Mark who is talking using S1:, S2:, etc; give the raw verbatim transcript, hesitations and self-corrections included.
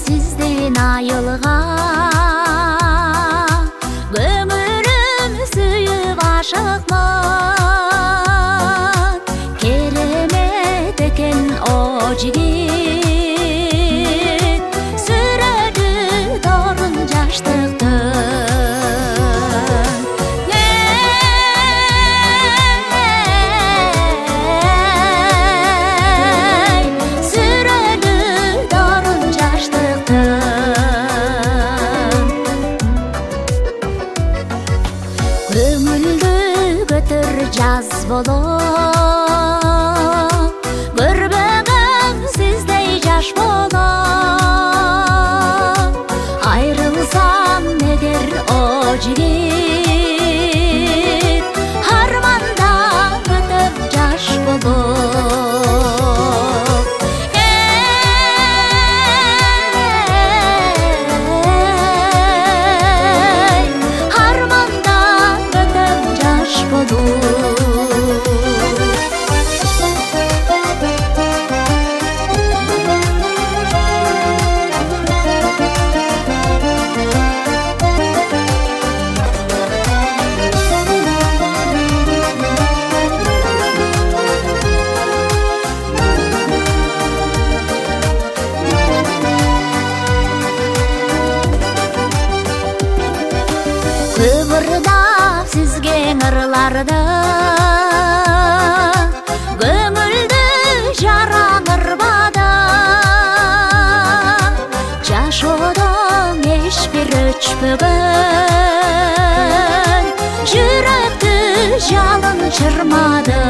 S1: сиздин айылга көңүлүм сүйүп ашыкмын керемет экен о жигит сүрөдү торун жаштыктын көңүлдү көтөр жаз болуп көрбөгөм сиздей жаш болуп айрылсам эгер о жигит арманда өтөп жаш болуп арманда өтөп жаш болуп Кыбырдап сизге ыңырларды көңүлдү жаран ырбады жашоодон эч бир өчпөгөн жүрөктү жалын чырмады